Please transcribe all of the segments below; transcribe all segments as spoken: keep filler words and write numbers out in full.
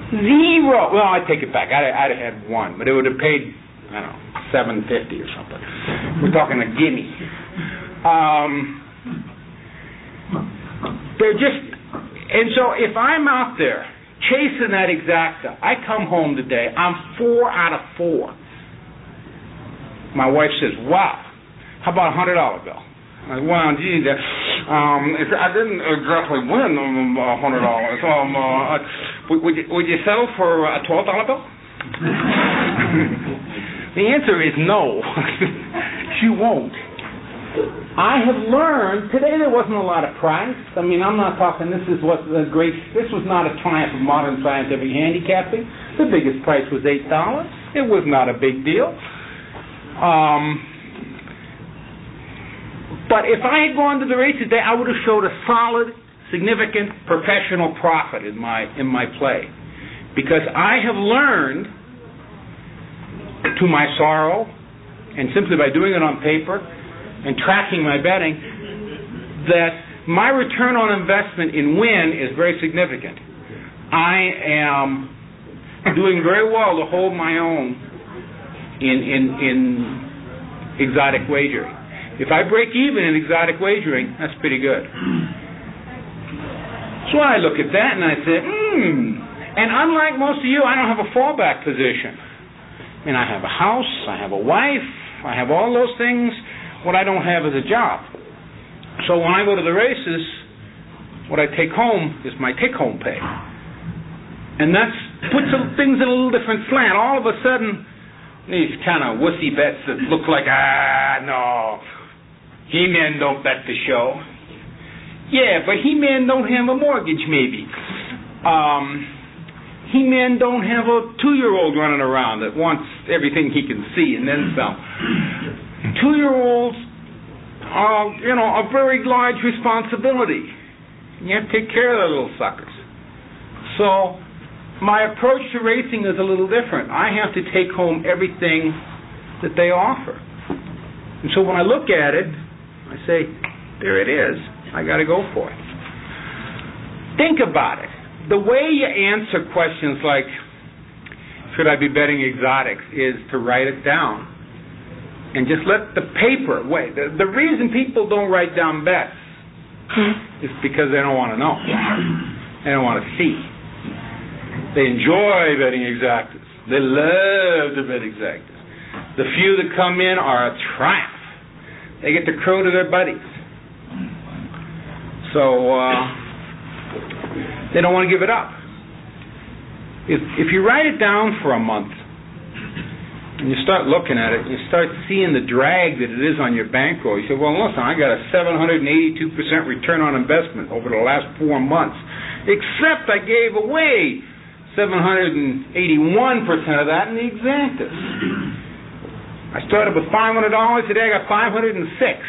Zero. Well, I take it back. I'd, I'd have had one, but it would have paid, I don't know, seven fifty or something. We're talking a guinea. Um, they're just, and so if I'm out there chasing that exacta, I come home today, I'm four out of four. My wife says, "Wow, how about a hundred dollar bill?" I said, "Well, gee, that, um, if I didn't exactly win um, a hundred dollars. Um, uh, would, would, you, would you settle for a twelve dollar bill?" The answer is no. She won't. I have learned, today there wasn't a lot of price. I mean, I'm not talking, this is what the great, this was not a triumph of modern scientific handicapping. The biggest price was eight dollars. It was not a big deal. Um, but if I had gone to the race today, I would have showed a solid, significant professional profit in my, in my play. Because I have learned, to my sorrow, and simply by doing it on paper, and tracking my betting, that my return on investment in win is very significant. I am doing very well to hold my own in in, in exotic wagering. If I break even in exotic wagering, that's pretty good. So I look at that and I say, hmm. And unlike most of you, I don't have a fallback position. I mean, I have a house, I have a wife, I have all those things. What I don't have is a job. So when I go to the races, what I take home is my take-home pay. And that puts things in a little different slant. All of a sudden, these kind of wussy bets that look like, ah, no, He-Man don't bet the show. Yeah, but He-Man don't have a mortgage, maybe. Um, He-Man don't have a two-year-old running around that wants everything he can see and then some. Two-year-olds are, you know, a very large responsibility. You have to take care of the little suckers. So my approach to racing is a little different. I have to take home everything that they offer. And so when I look at it, I say, there it is. I got to go for it. Think about it. The way you answer questions like, should I be betting exotics, is to write it down. And just let the paper wait. The, the reason people don't write down bets is because they don't want to know. They don't want to see. They enjoy betting exactas. They love to bet exactas. The few that come in are a triumph. They get to crow to their buddies. So uh, they don't want to give it up. If, if you write it down for a month, and you start looking at it, you start seeing the drag that it is on your bankroll. You say, well, listen, I got a seven hundred eighty-two percent return on investment over the last four months, except I gave away seven hundred eighty-one percent of that in the exactas. I started with five hundred dollars, today I got five hundred six.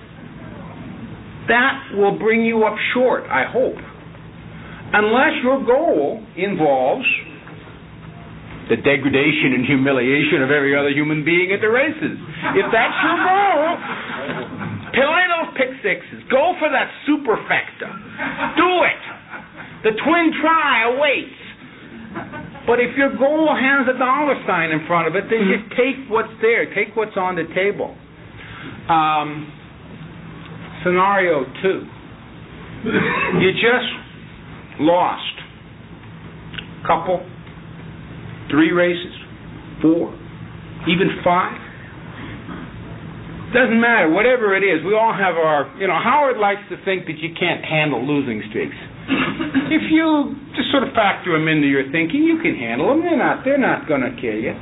That will bring you up short, I hope. Unless your goal involves the degradation and humiliation of every other human being at the races. If that's your goal, play those pick sixes. Go for that superfecta. Do it. The twin try awaits. But if your goal has a dollar sign in front of it, then just take what's there. Take what's on the table. Um, scenario two. You just lost. Couple. Three races, four, even five. Doesn't matter, whatever it is. We all have our, you know, Howard likes to think that you can't handle losing streaks. If you just sort of factor them into your thinking, you can handle them. They're not, they're not going to kill you.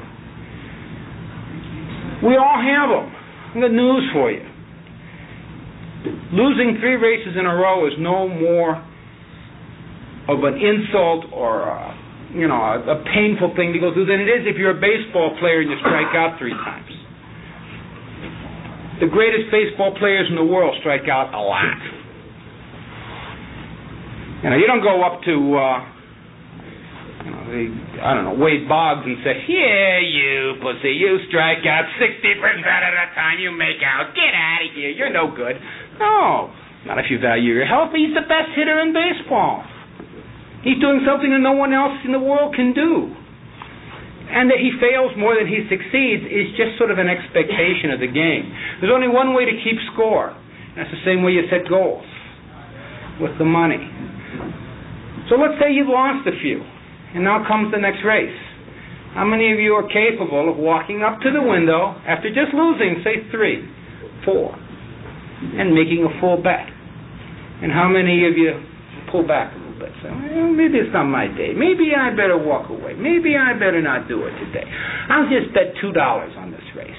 We all have them. I've got news for you. Losing three races in a row is no more of an insult or a you know, a, a painful thing to go through than it is if you're a baseball player and you strike out three times. The greatest baseball players in the world strike out a lot. You know, you don't go up to, uh, you know, the, I don't know, Wade Boggs and say, yeah, you pussy, you strike out sixty percent of the time you make out. Get out of here, you're no good. No, not if you value your health. He's the best hitter in baseball. He's doing something that no one else in the world can do. And that he fails more than he succeeds is just sort of an expectation of the game. There's only one way to keep score. That's the same way you set goals, with the money. So let's say you've lost a few, and now comes the next race. How many of you are capable of walking up to the window after just losing, say, three, four, and making a full bet? And how many of you pull back a little bit? Say, well, maybe it's not my day. Maybe I better walk away. Maybe I better not do it today. I'll just bet two dollars on this race.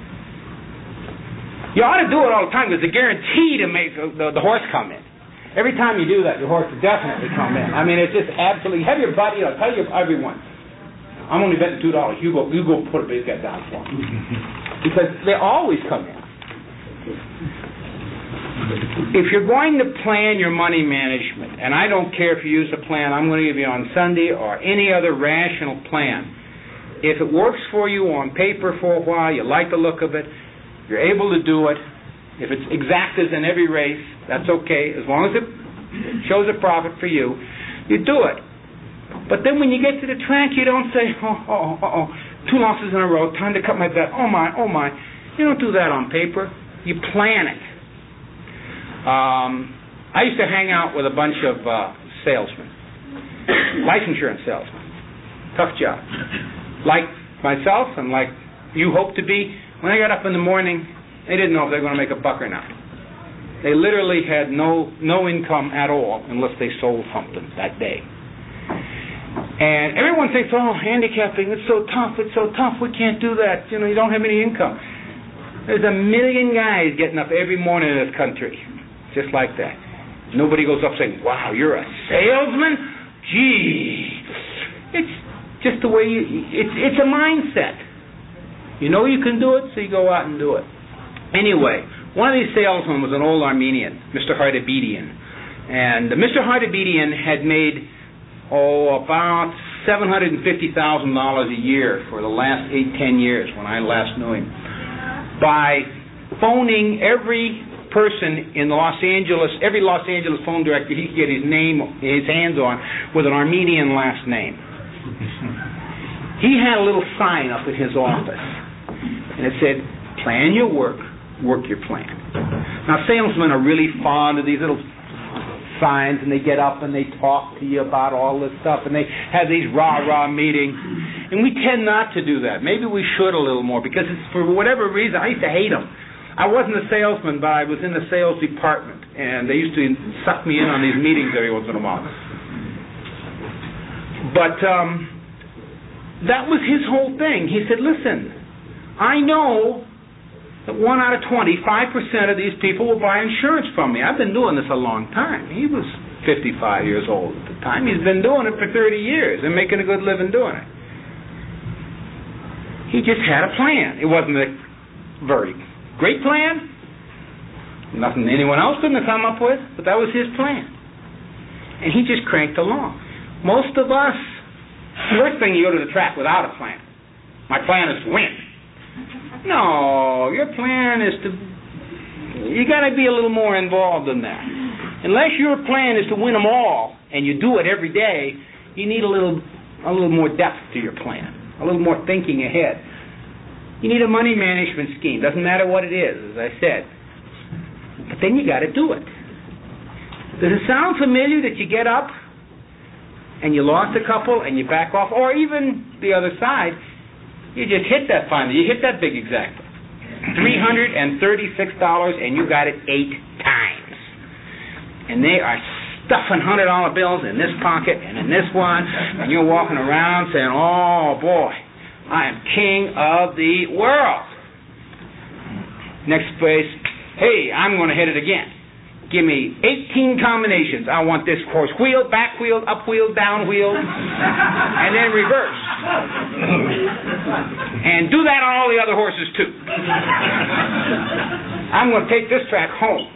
You ought to do it all the time because it's a guarantee to make the, the, the horse come in. Every time you do that, your horse will definitely come in. I mean, it's just absolutely. Have your buddy, you know, tell your everyone, I'm only betting two dollars. You go, you go put a big bet down for them because they always come in. If you're going to plan your money management, and I don't care if you use a plan I'm going to give you on Sunday or any other rational plan, if it works for you on paper for a while, you like the look of it, you're able to do it. If it's exact as in every race, that's okay. As long as it shows a profit for you, you do it. But then when you get to the track, you don't say, oh, oh, oh, oh, two losses in a row, time to cut my bet. Oh, my, oh, my. You don't do that on paper. You plan it. Um, I used to hang out with a bunch of uh, salesmen, life insurance salesmen. Tough job. Like myself and like you hope to be, when I got up in the morning, they didn't know if they were going to make a buck or not. They literally had no no income at all unless they sold something that day. And everyone thinks, oh, handicapping, it's so tough, it's so tough, we can't do that. You know, you don't have any income. There's a million guys getting up every morning in this country, just like that. Nobody goes up saying, wow, you're a salesman? Gee. It's just the way you, it's, it's a mindset. You know you can do it, so you go out and do it. Anyway, one of these salesmen was an old Armenian, Mister Hardabedian. And Mister Hardabedian had made, oh, about seven hundred fifty thousand dollars a year for the last eight, ten years when I last knew him, by phoning every person in Los Angeles, every Los Angeles phone director he could get his name, his hands on, with an Armenian last name. He had a little sign up in his office, and it said, plan your work, work your plan. Now, salesmen are really fond of these little signs, and they get up and they talk to you about all this stuff, and they have these rah-rah meetings, and we tend not to do that. Maybe we should a little more, because it's, for whatever reason, I used to hate them. I wasn't a salesman, but I was in the sales department, and they used to suck me in on these meetings every once in a while. But um, that was his whole thing. He said, listen, I know that one out of twenty-five percent of these people will buy insurance from me. I've been doing this a long time. He was fifty-five years old at the time. He's been doing it for thirty years and making a good living doing it. He just had a plan. It wasn't a very great plan. Nothing anyone else couldn't have come up with, but that was his plan. And he just cranked along. Most of us, first thing you go to the track without a plan. My plan is to win. No, your plan is to, you got to be a little more involved than that. Unless your plan is to win them all, and you do it every day, you need a little, a little more depth to your plan, a little more thinking ahead. You need a money management scheme. Doesn't matter what it is, as I said. But then you got to do it. Does it sound familiar that you get up and you lost a couple and you back off, or even the other side? You just hit that finally. You hit that big exacta. three hundred thirty-six dollars, and you got it eight times. And they are stuffing one hundred dollar bills in this pocket and in this one, and you're walking around saying, oh, boy, I am king of the world. Next place, hey, I'm going to hit it again. Give me eighteen combinations. I want this horse wheeled, back wheeled, up wheeled, down wheeled, and then reverse. And do that on all the other horses too. I'm going to take this track home.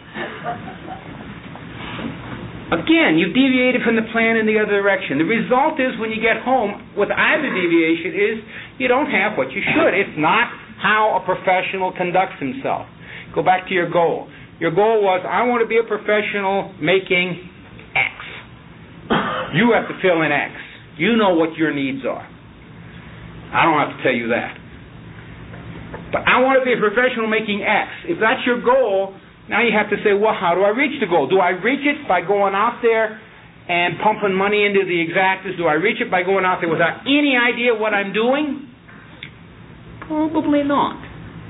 Again, you've deviated from the plan in the other direction. The result is when you get home with either deviation is you don't have what you should. It's not how a professional conducts himself. Go back to your goal. Your goal was, I want to be a professional making X. You have to fill in X. You know what your needs are. I don't have to tell you that. But I want to be a professional making X. If that's your goal, now you have to say, well, how do I reach the goal? Do I reach it by going out there and pumping money into the exactas? Do I reach it by going out there without any idea what I'm doing? Probably not.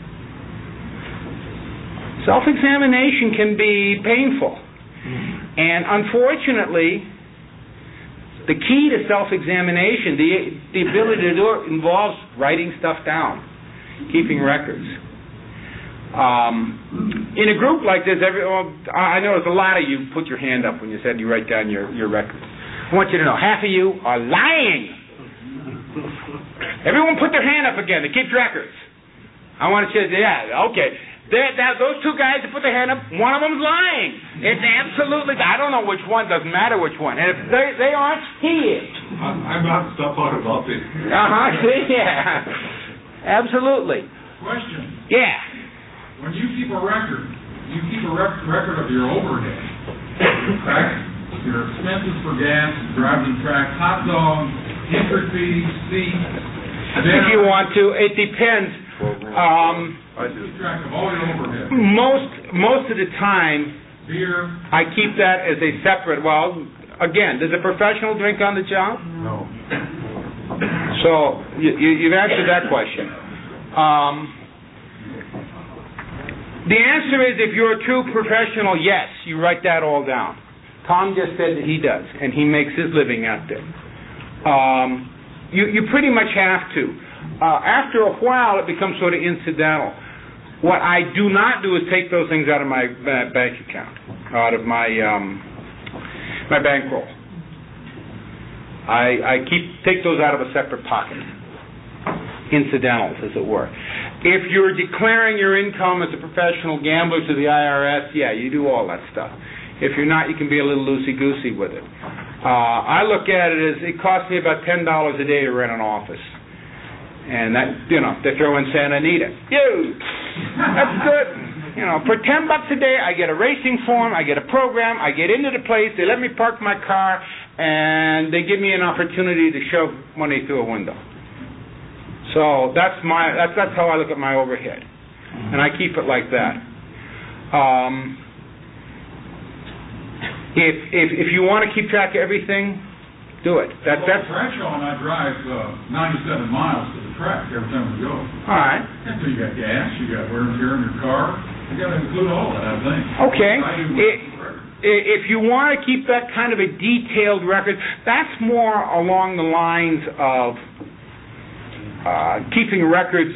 Self-examination can be painful. And unfortunately, the key to self-examination, the, the ability to do it, involves writing stuff down, keeping records. Um, in a group like this, every, well, I noticed a lot of you put your hand up when you said you write down your, your records. I want you to know, half of you are lying. Everyone put their hand up again to keep records. I want to say, yeah, okay. They're, now, those two guys that put their hand up, one of them's lying. It's absolutely, I don't know which one, doesn't matter which one. And if they, they aren't, he is. I'm not stuff out about this. Uh-huh, see, yeah. Absolutely. Question. Yeah. When you keep a record, you keep a rec- record of your overhead, track, your expenses for gas, driving track, hot dogs, entry fees, seats. If you want to, it depends. Um, I keep track of all your overhead. Most most of the time, beer. I keep that as a separate. Well, again, does a professional drink on the job? No. So you, you, you've answered that question. Um, The answer is, if you're a true professional, yes, you write that all down. Tom just said that he does, and he makes his living out there. Um, you, you pretty much have to. Uh, after a while, it becomes sort of incidental. What I do not do is take those things out of my uh, bank account, out of my um, my bankroll. I, I keep take those out of a separate pocket. Incidentals, as it were. If you're declaring your income as a professional gambler to the I R S, yeah, you do all that stuff. If you're not, you can be a little loosey-goosey with it. Uh, I look at it as it costs me about ten dollars a day to rent an office. And that, you know, they throw in Santa Anita. You! That's good. You know, for ten bucks a day, I get a racing form, I get a program, I get into the place, they let me park my car, and they give me an opportunity to shove money through a window. So that's my that's that's how I look at my overhead, and I keep it like that. Um, if if if you want to keep track of everything, do it. That well, that's. Bradshaw and I drive uh, ninety-seven miles to the track every time we go. All right. And so you got gas, you got wear and tear in your car. You got to include all that, I think. Okay. It, if you want to keep that kind of a detailed record, that's more along the lines of Uh, keeping records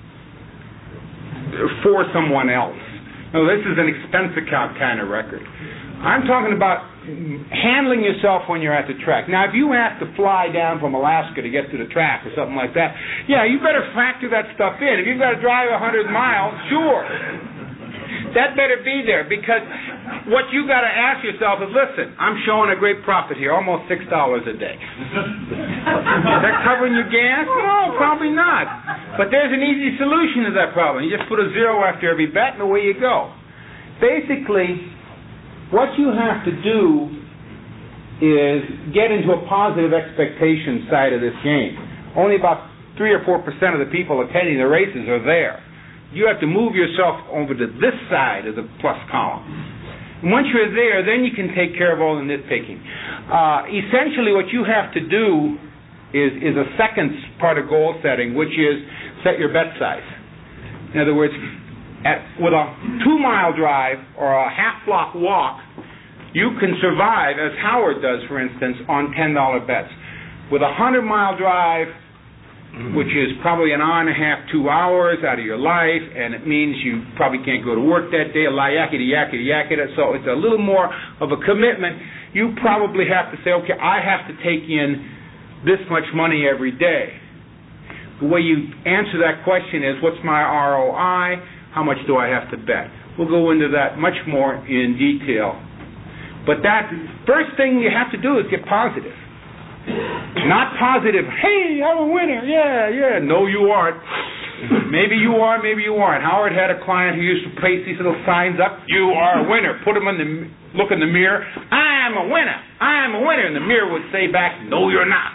for someone else. No, this is an expense account kind of record. I'm talking about handling yourself when you're at the track. Now, if you have to fly down from Alaska to get to the track or something like that, yeah, you better factor that stuff in. If you've got to drive one hundred miles, sure. That better be there, because what you got to ask yourself is, listen, I'm showing a great profit here, almost six dollars a day. Is that covering your gas? No, probably not. But there's an easy solution to that problem. You just put a zero after every bet, and away you go. Basically, what you have to do is get into a positive expectation side of this game. Only about three or four percent of the people attending the races are there. You have to move yourself over to this side of the plus column. And once you're there, then you can take care of all the nitpicking. Uh, essentially, what you have to do is, is a second part of goal setting, which is set your bet size. In other words, at, with a two-mile drive or a half-block walk, you can survive, as Howard does, for instance, on ten dollar bets. With a hundred-mile drive, which is probably an hour and a half, two hours out of your life, and it means you probably can't go to work that day, a la yakety yakety yakety, so it's a little more of a commitment. You probably have to say, okay, I have to take in this much money every day. The way you answer that question is, what's my R O I? How much do I have to bet? We'll go into that much more in detail. But that first thing you have to do is get positive. Not positive, hey, I'm a winner, yeah, yeah. No, you aren't. Maybe you are, maybe you aren't. Howard had a client who used to place these little signs up, you are a winner. Put them in the, look in the mirror, I'm am a winner. I am a winner. And the mirror would say back, no, you're not.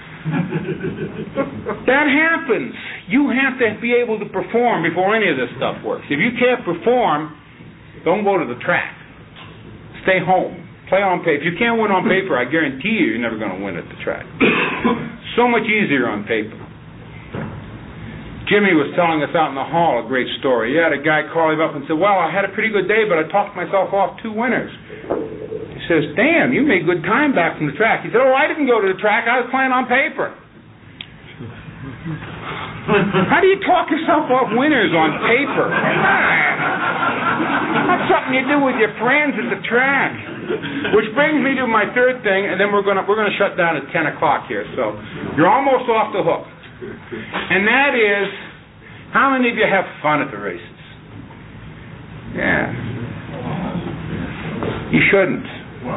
That happens. You have to be able to perform before any of this stuff works. If you can't perform, don't go to the track. Stay home. Play on paper. If you can't win on paper, I guarantee you you're never going to win at the track. So much easier on paper. Jimmy was telling us out in the hall a great story. He had a guy call him up and said, well, I had a pretty good day, but I talked myself off two winners. He says, damn, you made good time back from the track. He said, oh, I didn't go to the track. I was playing on paper. How do you talk yourself off winners on paper? That's something you do with your friends at the track. Which brings me to my third thing, and then we're gonna we're gonna shut down at ten o'clock here. So you're almost off the hook. And that is, how many of you have fun at the races? Yeah. You shouldn't.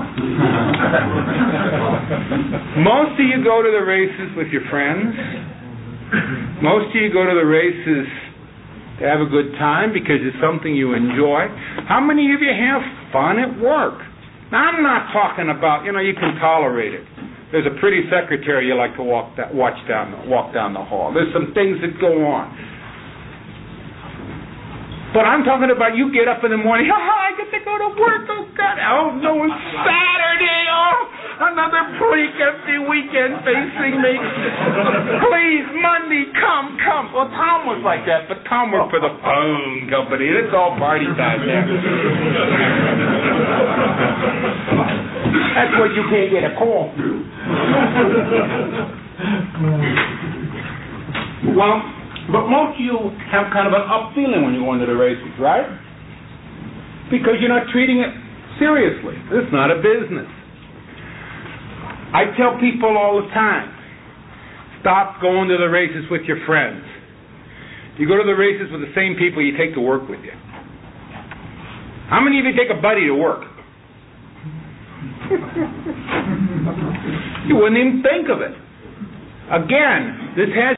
Most of you go to the races with your friends. Most of you go to the races to have a good time because it's something you enjoy. How many of you have fun at work? Now, I'm not talking about, you know, you can tolerate it. There's a pretty secretary you like to walk that, watch down, walk down the hall. There's some things that go on. But I'm talking about you get up in the morning, oh, I get to go to work, oh, God, oh, no, it's Saturday, oh, another bleak, empty weekend facing me. Please, Monday, come, come. Well, Tom was like that, but Tom worked for the phone company. It's all party time there. That's what you can't get a call through. Well, but most of you have kind of an up feeling when you go into the races, right? Because you're not treating it seriously. It's not a business. I tell people all the time, stop going to the races with your friends. You go to the races with the same people you take to work with you. How many of you take a buddy to work? You wouldn't even think of it. Again, this has